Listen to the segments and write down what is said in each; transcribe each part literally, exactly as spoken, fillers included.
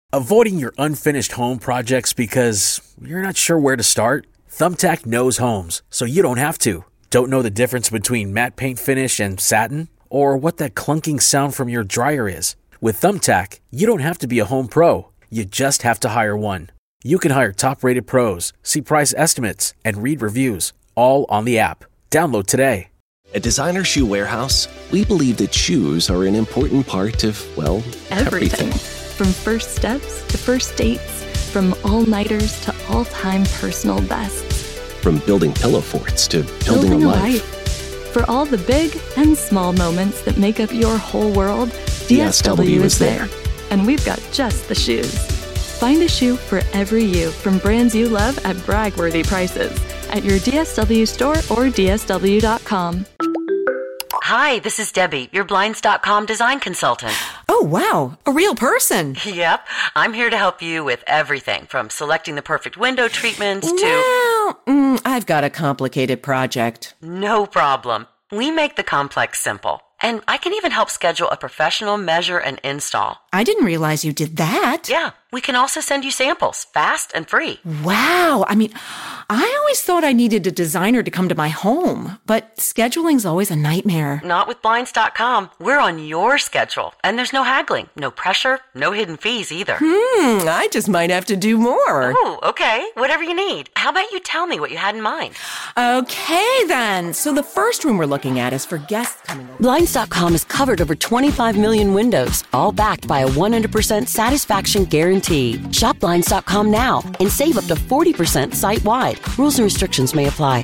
Avoiding your unfinished home projects because you're not sure where to start? Thumbtack knows homes, so you don't have to. Don't know the difference between matte paint finish and satin? Or what that clunking sound from your dryer is? With Thumbtack, you don't have to be a home pro. You just have to hire one. You can hire top-rated pros, see price estimates, and read reviews, all on the app. Download today. At Designer Shoe Warehouse, we believe that shoes are an important part of, well, everything. everything. From first steps to first dates, from all-nighters to all-time personal bests. From building pillow forts to building, building a, a life. life. For all the big and small moments that make up your whole world, D S W is there. And we've got just the shoes. Find a shoe for every you from brands you love at brag-worthy prices at your D S W store or D S W dot com. Hi, this is Debbie, your Blinds dot com design consultant. Oh, wow. A real person. Yep. I'm here to help you with everything from selecting the perfect window treatments to... Well, mm, I've got a complicated project. No problem. We make the complex simple. And I can even help schedule a professional measure and install. I didn't realize you did that. Yeah. We can also send you samples, fast and free. Wow. I mean, I always thought I needed a designer to come to my home, but scheduling's always a nightmare. Not with Blinds dot com. We're on your schedule, and there's no haggling, no pressure, no hidden fees either. Hmm, I just might have to do more. Oh, okay. Whatever you need. How about you tell me what you had in mind? Okay, then. So the first room we're looking at is for guests coming over. Blinds dot com has covered over twenty-five million windows, all backed by a one hundred percent satisfaction guarantee. Shop Blinds dot com now and save up to forty percent site-wide. Rules and restrictions may apply.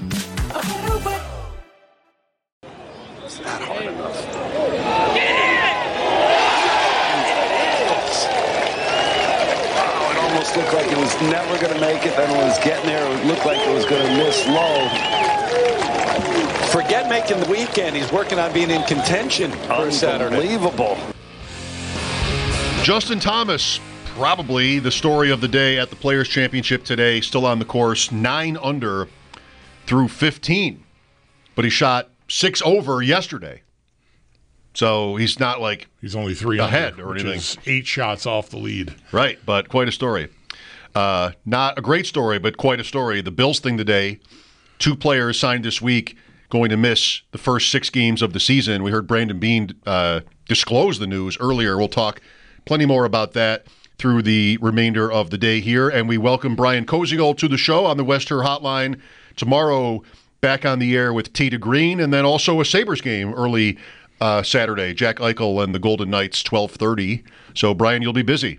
It's not hard enough. Oh, it almost looked like it was never going to make it. Then it was getting there. It looked like it was going to miss low. Forget making the weekend. He's working on being in contention for Saturday. Unbelievable. Justin Thomas, probably the story of the day at the Players' Championship today, still on the course, nine under through fifteen. But he shot six over yesterday. So he's not like he's only three ahead under, or which anything. Is eight shots off the lead. Right, but quite a story. Uh, not a great story, but quite a story. The Bills thing today, two players signed this week going to miss the first six games of the season. We heard Brandon Beane uh, disclose the news earlier. We'll talk plenty more about that through the remainder of the day here. And we welcome Brian Koziol to the show on the West Her Hotline. Tomorrow, back on the air with Tita Green, and then also a Sabres game early uh, Saturday. Jack Eichel and the Golden Knights, twelve thirty. So, Brian, you'll be busy.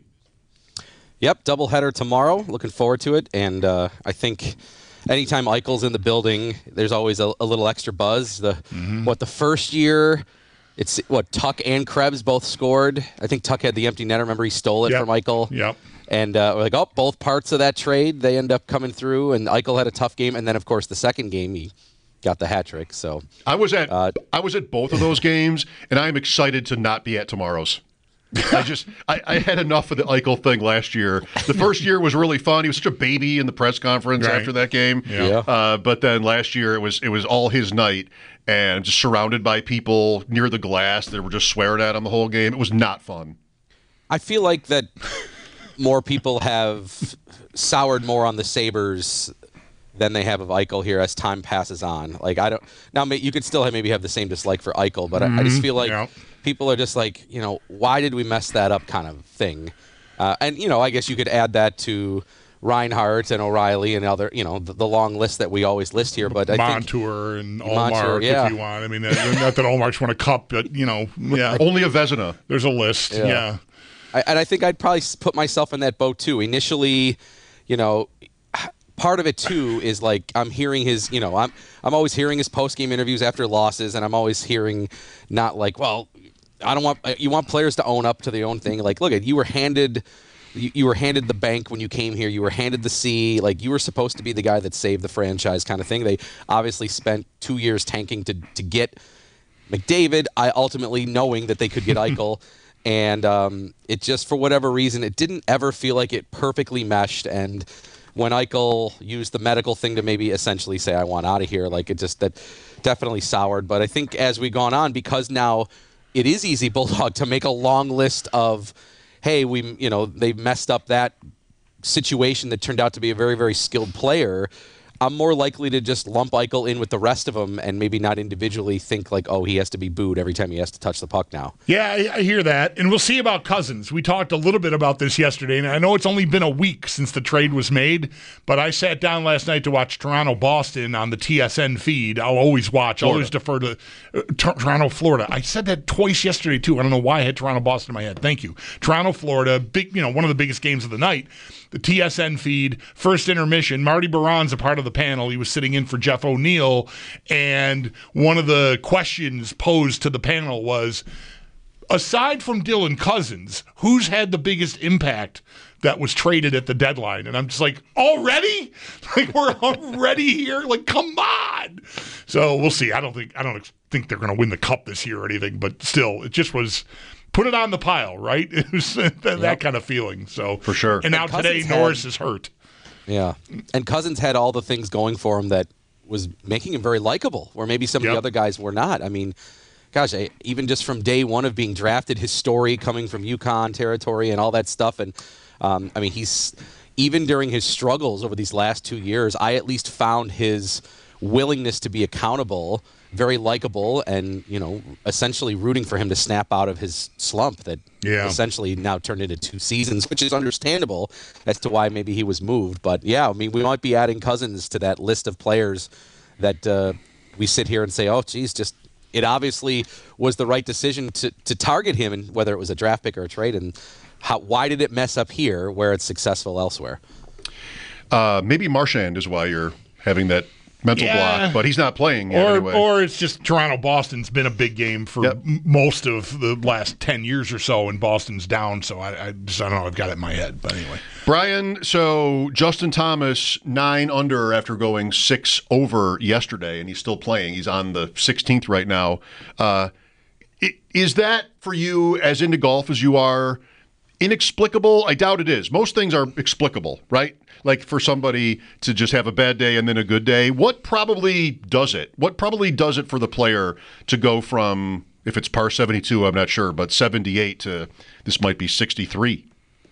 Yep, doubleheader tomorrow. Looking forward to it. And uh, I think anytime Eichel's in the building, there's always a, a little extra buzz. The mm-hmm. What, the first year... It's what Tuck and Krebs both scored. I think Tuck had the empty net. Remember, he stole it yep. from Eichel. Yep. And uh, we're like, oh, both parts of that trade, they end up coming through. And Eichel had a tough game. And then, of course, the second game, he got the hat trick. So I was at uh, I was at both of those games, and I'm excited to not be at tomorrow's. I just I, I had enough of the Eichel thing last year. The first year was really fun. He was such a baby in the press conference right. after that game. Yeah. Uh, but then last year it was it was all his night, and just surrounded by people near the glass that were just swearing at him the whole game. It was not fun. I feel like that more people have soured more on the Sabres than they have of Eichel here as time passes on. Like I don't now you could still have, maybe have the same dislike for Eichel, but mm-hmm. I, I just feel like yeah. people are just like, you know, why did we mess that up kind of thing. Uh, and, you know, I guess you could add that to Reinhart and O'Reilly and other, you know, the, the long list that we always list here. But I Montour think and Ullmark, yeah. if you want. I mean, not that Ullmark's won a cup, but, you know, yeah. Only a Vezina. There's a list, yeah. yeah. I, and I think I'd probably put myself in that boat, too. Initially, you know, part of it, too, is like I'm hearing his, you know, I'm I'm always hearing his post-game interviews after losses, and I'm always hearing not like, well, I don't want, you want players to own up to their own thing. Like, look, at you were handed, you, you were handed the bank when you came here. You were handed the C. Like, you were supposed to be the guy that saved the franchise kind of thing. They obviously spent two years tanking to, to get McDavid, I ultimately knowing that they could get Eichel. And um, it just, for whatever reason, it didn't ever feel like it perfectly meshed. And when Eichel used the medical thing to maybe essentially say, I want out of here, like it just, that definitely soured. But I think as we've gone on, because now it is easy, Bulldog, to make a long list of, hey, we, you know, they messed up that situation that turned out to be a very, very skilled player, I'm more likely to just lump Eichel in with the rest of them and maybe not individually think like, oh, he has to be booed every time he has to touch the puck now. Yeah, I, I hear that. And we'll see about Cousins. We talked a little bit about this yesterday, and I know it's only been a week since the trade was made, but I sat down last night to watch Toronto-Boston on the T S N feed. I'll always watch. I'll always defer to uh, T- Toronto-Florida. I said that twice yesterday, too. I don't know why I had Toronto-Boston in my head. Thank you. Toronto-Florida, big, you know, one of the biggest games of the night. The T S N feed, first intermission. Marty Baron's a part of the panel. He was sitting in for Jeff O'Neill, and one of the questions posed to the panel was, aside from Dylan Cousins, who's had the biggest impact that was traded at the deadline? And I'm just like, already? Like, we're already here? Like, come on! So we'll see. I don't think I don't think they're going to win the cup this year or anything, but still, it just was... Put it on the pile, right? It was that, yep. that kind of feeling. So for sure. And now and today, had, Norris is hurt. Yeah, and Cousins had all the things going for him that was making him very likable, where maybe some yep. of the other guys were not. I mean, gosh, I, even just from day one of being drafted, his story coming from Yukon territory and all that stuff, and um, I mean, he's even during his struggles over these last two years, I at least found his willingness to be accountable very likable, and, you know, essentially rooting for him to snap out of his slump that yeah. essentially now turned into two seasons, which is understandable as to why maybe he was moved. But, yeah, I mean, we might be adding Cousins to that list of players that uh, we sit here and say, oh, geez, just it obviously was the right decision to, to target him, and whether it was a draft pick or a trade, and how, why did it mess up here where it's successful elsewhere? Uh, maybe Marchand is why you're having that mental yeah. block, but he's not playing yet or, anyway. Or it's just Toronto-Boston's been a big game for yep. m- most of the last ten years or so, and Boston's down, so I, I just, I don't know, I've got it in my head, but anyway. Brian, so Justin Thomas, nine under after going six over yesterday, and he's still playing. He's on the sixteenth right now. Uh, is that, for you, as into golf as you are, inexplicable? I doubt it is. Most things are explicable, right? Like for somebody to just have a bad day and then a good day. What probably does it? What probably does it for the player to go from, if it's par seventy-two, I'm not sure, but seventy-eight to this might be sixty-three?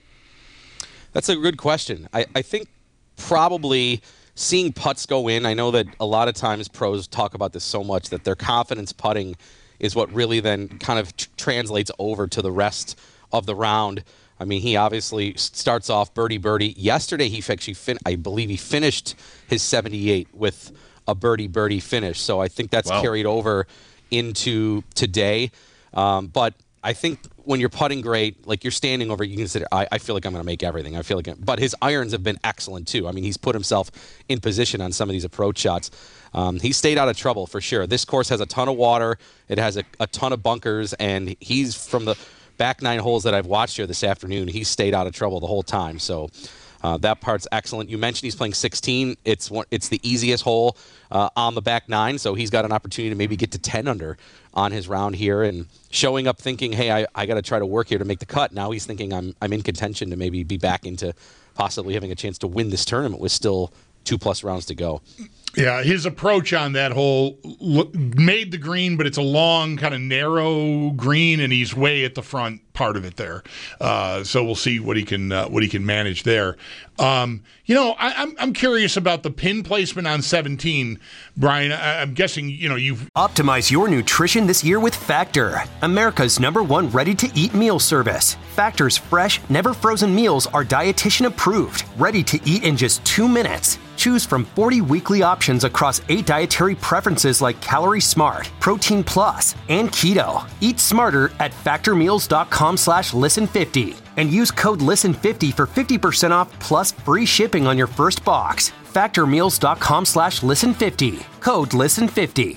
That's a good question. I, I think probably seeing putts go in, I know that a lot of times pros talk about this so much that their confidence putting is what really then kind of tr- translates over to the rest of the round. I mean, he obviously starts off birdie birdie. Yesterday, he actually, fin- I believe he finished his seventy-eight with a birdie birdie finish. So I think that's wow. carried over into today. Um, but I think when you're putting great, like you're standing over, you consider, I, I feel like I'm going to make everything. I feel like, I'm, but his irons have been excellent too. I mean, he's put himself in position on some of these approach shots. Um, he stayed out of trouble for sure. This course has a ton of water. It has a, a ton of bunkers, and he's from the back nine holes that I've watched here this afternoon, he's stayed out of trouble the whole time. So uh, that part's excellent. You mentioned he's playing sixteen. It's one, it's the easiest hole uh, on the back nine, so he's got an opportunity to maybe get to ten under on his round here, and showing up thinking, hey, I, I got to try to work here to make the cut. Now he's thinking I'm I'm in contention to maybe be back into possibly having a chance to win this tournament with still two-plus rounds to go. Yeah, his approach on that hole look, made the green, but it's a long, kind of narrow green, and he's way at the front part of it there. Uh, so we'll see what he can uh, what he can manage there. Um, you know, I, I'm I'm curious about the pin placement on seventeen, Brian. I, I'm guessing you know you've optimize your nutrition this year with Factor, America's number one ready-to-eat meal service. Factor's fresh, never frozen meals are dietitian approved, ready to eat in just two minutes. Choose from forty weekly options across eight dietary preferences like Calorie Smart, Protein Plus, and Keto. Eat smarter at factormeals.com slash listen fifty and use code listen fifty for fifty percent off plus free shipping on your first box. Factormeals.com slash listen fifty. Code listen fifty.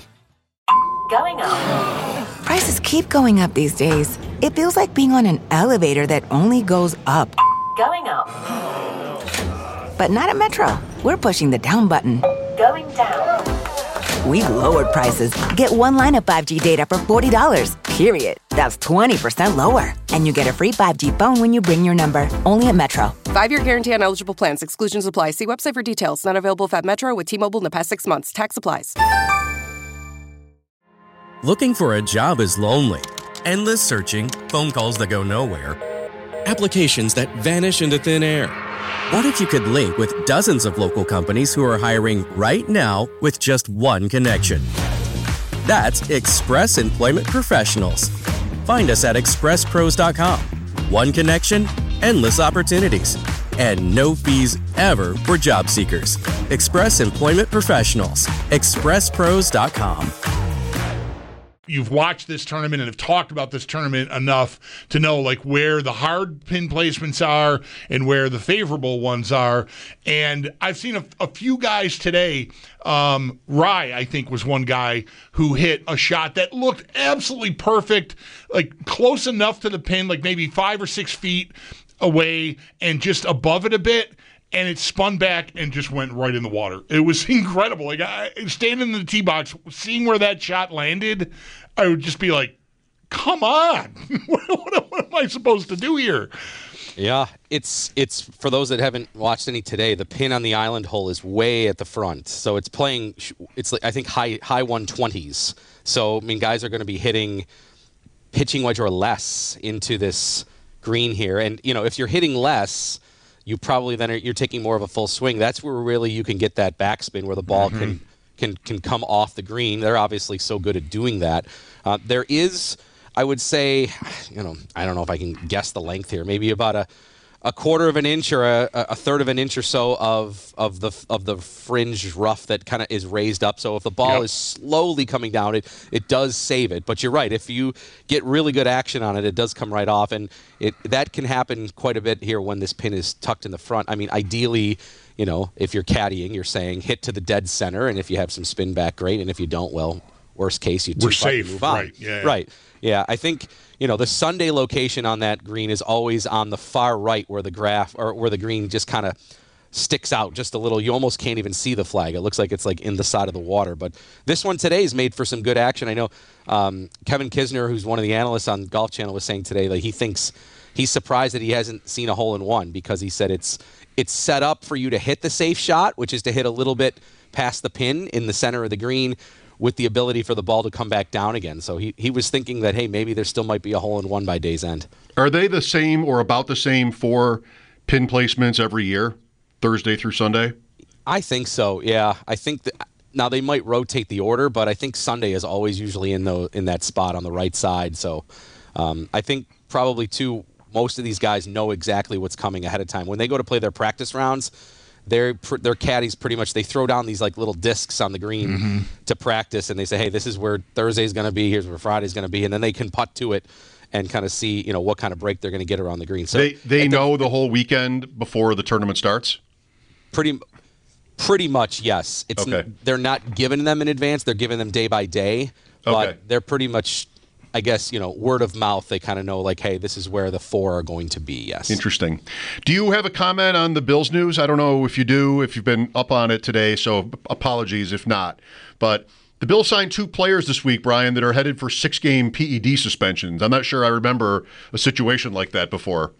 Going up. Prices keep going up these days. It feels like being on an elevator that only goes up. Going up. But not at Metro. We're pushing the down button. Going down. We've lowered prices. Get one line of five G data for forty dollars, period. That's twenty percent lower. And you get a free five G phone when you bring your number. Only at Metro. Five-year guarantee on eligible plans. Exclusions apply. See website for details. Not available if at Metro with T-Mobile in the past six months. Tax applies. Looking for a job is lonely. Endless searching, phone calls that go nowhere, applications that vanish into thin air? What if you could link with dozens of local companies who are hiring right now with just one connection? That's Express Employment Professionals. Find us at express pros dot com. One connection, endless opportunities, and no fees ever for job seekers. Express Employment Professionals. express pros dot com. You've watched this tournament and have talked about this tournament enough to know like where the hard pin placements are and where the favorable ones are. And I've seen a, a few guys today. Um, Rye, I think, was one guy who hit a shot that looked absolutely perfect, like close enough to the pin, like maybe five or six feet away and just above it a bit. And it spun back and just went right in the water. It was incredible. Like I, standing in the tee box, seeing where that shot landed, I would just be like, "Come on, what, what, what am I supposed to do here?" Yeah, it's it's for those that haven't watched any today. The pin on the island hole is way at the front, so it's playing. It's like I think high high one twenties. So I mean, guys are going to be hitting pitching wedge or less into this green here, and you know if you're hitting less, you probably then are, you're taking more of a full swing. That's where really you can get that backspin where the ball mm-hmm. can, can can come off the green. They're obviously so good at doing that. Uh, there is, I would say, you know, I don't know if I can guess the length here. Maybe about a, a quarter of an inch or a, a third of an inch or so of of the of the fringe rough that kind of is raised up. So if the ball yep. is slowly coming down, it it does save it. But you're right. If you get really good action on it, it does come right off, and it that can happen quite a bit here when this pin is tucked in the front. I mean, ideally, you know, if you're caddying, you're saying hit to the dead center, and if you have some spin back, great. And if you don't, well, worst case, you we're safe. Move on. Right. Yeah, yeah. Right. Yeah. I think. You know, the Sunday location on that green is always on the far right where the graph or where the green just kind of sticks out just a little. You almost can't even see the flag. It looks like it's like in the side of the water. But this one today is made for some good action. I know um, Kevin Kisner, who's one of the analysts on Golf Channel, was saying today that he thinks he's surprised that he hasn't seen a hole in one because he said it's it's set up for you to hit the safe shot, which is to hit a little bit past the pin in the center of the green, with the ability for the ball to come back down again. So he, he was thinking that, hey, maybe there still might be a hole in one by day's end. Are they the same or about the same for pin placements every year, Thursday through Sunday? I think so, yeah. I think that now they might rotate the order, but I think Sunday is always usually in the in that spot on the right side. So um, I think probably, too, most of these guys know exactly what's coming ahead of time. When they go to play their practice rounds, Their their caddies pretty much, they throw down these like little discs on the green mm-hmm. to practice, and they say, hey, this is where Thursday's going to be, here's where Friday's going to be, and then they can putt to it and kind of see, you know, what kind of break they're going to get around the green. So they they know the, the whole weekend before the tournament starts? Pretty pretty much, yes. It's okay. n- they're not giving them in advance, they're giving them day by day, but okay. they're pretty much, I guess, you know, word of mouth, they kind of know, like, hey, this is where the four are going to be, yes. Interesting. Do you have a comment on the Bills news? I don't know if you do, if you've been up on it today, so apologies if not. But the Bills signed two players this week, Brian, that are headed for six-game P E D suspensions. I'm not sure I remember a situation like that before.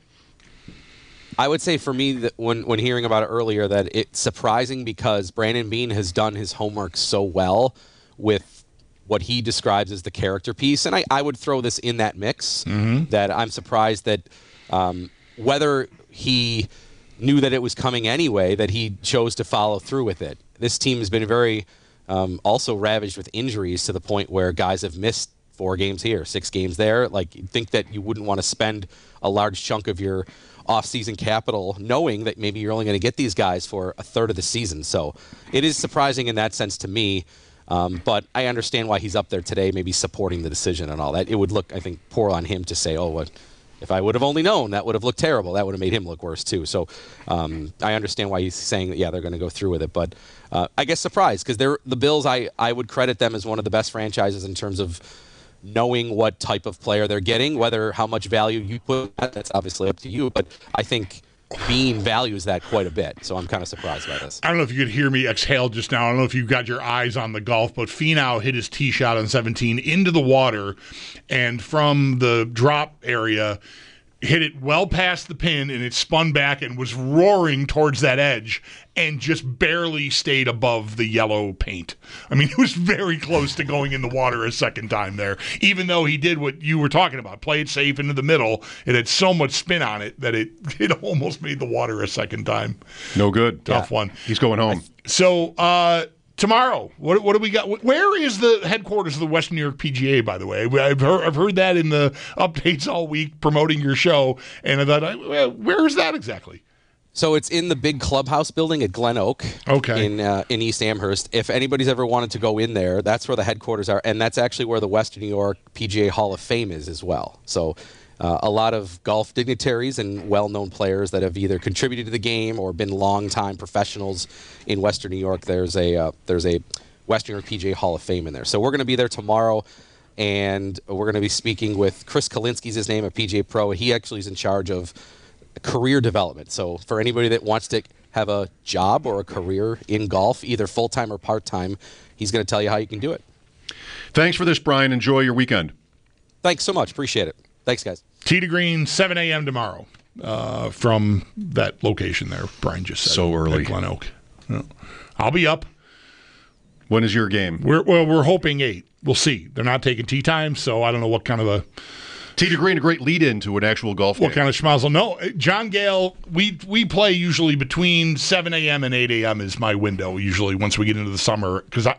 I would say for me, that when, when hearing about it earlier, that it's surprising because Brandon Beane has done his homework so well with what he describes as the character piece. And I, I would throw this in that mix, mm-hmm. that I'm surprised that um, whether he knew that it was coming anyway, that he chose to follow through with it. This team has been very um, also ravaged with injuries to the point where guys have missed four games here, six games there. Like, you'd think that you wouldn't want to spend a large chunk of your off-season capital knowing that maybe you're only going to get these guys for a third of the season. So it is surprising in that sense to me. Um, but I understand why he's up there today, maybe supporting the decision and all that. It would look, I think, poor on him to say, oh, what, if I would have only known, that would have looked terrible. That would have made him look worse, too. So um, I understand why he's saying that, yeah, they're going to go through with it. But uh, I guess surprised, because they're the Bills, I, I would credit them as one of the best franchises in terms of knowing what type of player they're getting, whether how much value you put, that's obviously up to you. But I think Beane values that quite a bit, so I'm kind of surprised by this. I don't know if you could hear me exhale just now. I don't know if you got your eyes on the golf, but Finau hit his tee shot on seventeen into the water, and from the drop area, hit it well past the pin, and it spun back and was roaring towards that edge and just barely stayed above the yellow paint. I mean, it was very close to going in the water a second time there, even though he did what you were talking about, play it safe into the middle. It had so much spin on it that it, it almost made the water a second time. No good. Tough yeah. one. He's going home. So, uh, tomorrow, what what do we got? Where is the headquarters of the Western New York P G A, by the way? I've heard, I've heard that in the updates all week promoting your show, and I thought, well, where is that exactly? So it's in the big clubhouse building at Glen Oak, okay, in uh, in East Amherst. If anybody's ever wanted to go in there, that's where the headquarters are, and that's actually where the Western New York P G A Hall of Fame is as well. So uh, a lot of golf dignitaries and well-known players that have either contributed to the game or been long-time professionals in Western New York. There's a uh, there's a Western New York P G A Hall of Fame in there. So we're going to be there tomorrow, and we're going to be speaking with Chris Kalinsky's his name, a P G A pro. He actually is in charge of career development. So for anybody that wants to have a job or a career in golf, either full-time or part-time, he's going to tell you how you can do it. Thanks for this, Brian. Enjoy your weekend. Thanks so much. Appreciate it. Thanks, guys. Tee to Green, seven a.m. tomorrow uh, from that location there, Brian just said. So early. At Glen Oak. Yeah. I'll be up. When is your game? We're, well, we're hoping eight. We'll see. They're not taking tee time, so I don't know what kind of a... Tee to Green, a great lead-in to an actual golf What game. kind of schmozzle? No, John Gale, we we play usually between seven a.m. and eight a.m. is my window, usually, once we get into the summer. Because I,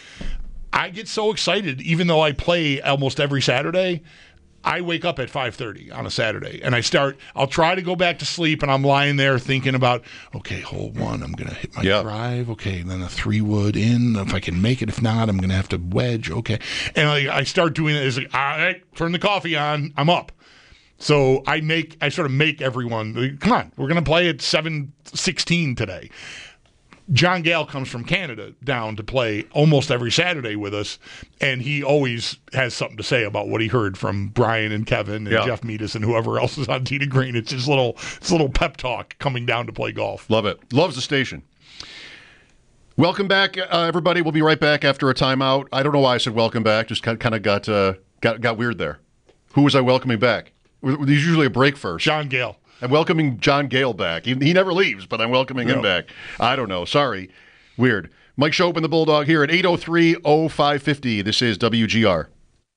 I get so excited, even though I play almost every Saturday, I wake up at five thirty on a Saturday, and I start, I'll try to go back to sleep, and I'm lying there thinking about, okay, hole one, I'm going to hit my yep. drive, okay, and then a three-wood in, if I can make it. If not, I'm going to have to wedge, okay. And I, I start doing it, it's like, all right, turn the coffee on, I'm up. So I make, I sort of make everyone, come on, we're going to play at seven sixteen today. John Gale comes from Canada down to play almost every Saturday with us, and he always has something to say about what he heard from Brian and Kevin and yeah. Jeff Meadis and whoever else is on Tee to Green. It's his little, it's little pep talk coming down to play golf. Love it. Loves the station. Welcome back, uh, everybody. We'll be right back after a timeout. I don't know why I said welcome back. Just kind of got uh, got got weird there. Who was I welcoming back? There's usually a break first. John Gale. I'm welcoming John Gale back. He, he never leaves, but I'm welcoming him no. back. I don't know. Sorry. Weird. Mike Schopen, the Bulldog, here at eight oh three oh five fifty. This is W G R.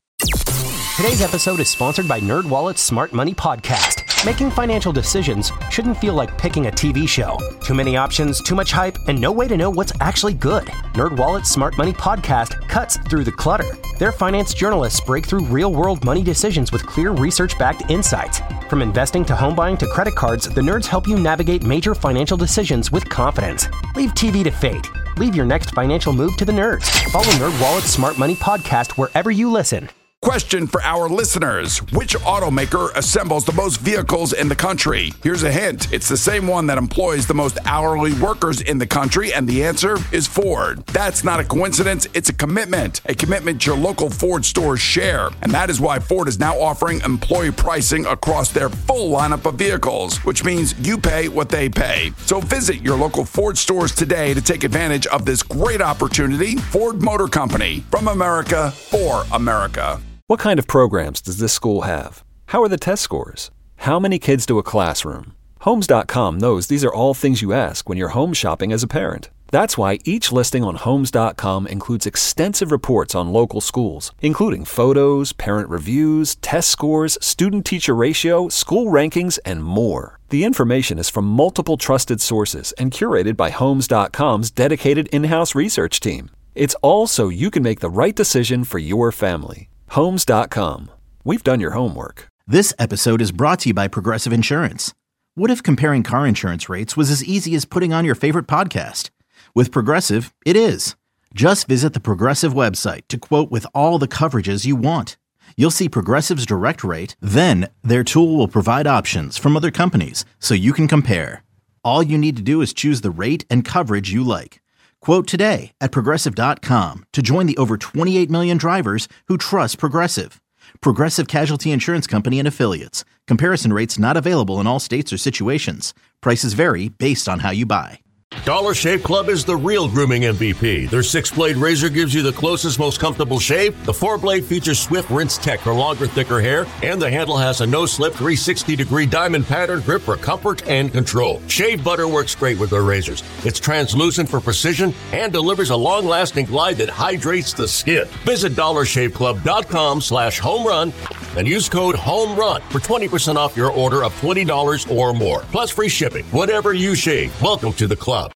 Today's episode is sponsored by NerdWallet's Smart Money Podcast. Making financial decisions shouldn't feel like picking a T V show. Too many options, too much hype, and no way to know what's actually good. NerdWallet's Smart Money Podcast cuts through the clutter. Their finance journalists break through real-world money decisions with clear research-backed insights. From investing to home buying to credit cards, the nerds help you navigate major financial decisions with confidence. Leave T V to fate. Leave your next financial move to the nerds. Follow NerdWallet's Smart Money Podcast wherever you listen. Question for our listeners. Which automaker assembles the most vehicles in the country? Here's a hint. It's the same one that employs the most hourly workers in the country, and the answer is Ford. That's not a coincidence. It's a commitment. A commitment your local Ford stores share. And that is why Ford is now offering employee pricing across their full lineup of vehicles, which means you pay what they pay. So visit your local Ford stores today to take advantage of this great opportunity. Ford Motor Company. From America, for America. What kind of programs does this school have? How are the test scores? How many kids to a classroom? Homes dot com knows these are all things you ask when you're home shopping as a parent. That's why each listing on Homes dot com includes extensive reports on local schools, including photos, parent reviews, test scores, student-teacher ratio, school rankings, and more. The information is from multiple trusted sources and curated by Homes dot com's dedicated in-house research team. It's all so you can make the right decision for your family. Homes dot com. We've done your homework. This episode is brought to you by Progressive Insurance. What if comparing car insurance rates was as easy as putting on your favorite podcast? With Progressive, it is. Just visit the Progressive website to quote with all the coverages you want. You'll see Progressive's direct rate, then their tool will provide options from other companies so you can compare. All you need to do is choose the rate and coverage you like. Quote today at Progressive dot com to join the over twenty-eight million drivers who trust Progressive. Progressive Casualty Insurance Company and Affiliates. Comparison rates not available in all states or situations. Prices vary based on how you buy. Dollar Shave Club is the real grooming M V P. Their six-blade razor gives you the closest, most comfortable shave. The four-blade features Swift Rinse Tech for longer, thicker hair, and the handle has a no-slip three hundred sixty degree diamond pattern grip for comfort and control. Shave butter works great with their razors. It's translucent for precision and delivers a long-lasting glide that hydrates the skin. Visit dollar shave club dot com slash home run and use code HOMERUN for twenty percent off your order of twenty dollars or more, plus free shipping. Whatever you shave, welcome to the club.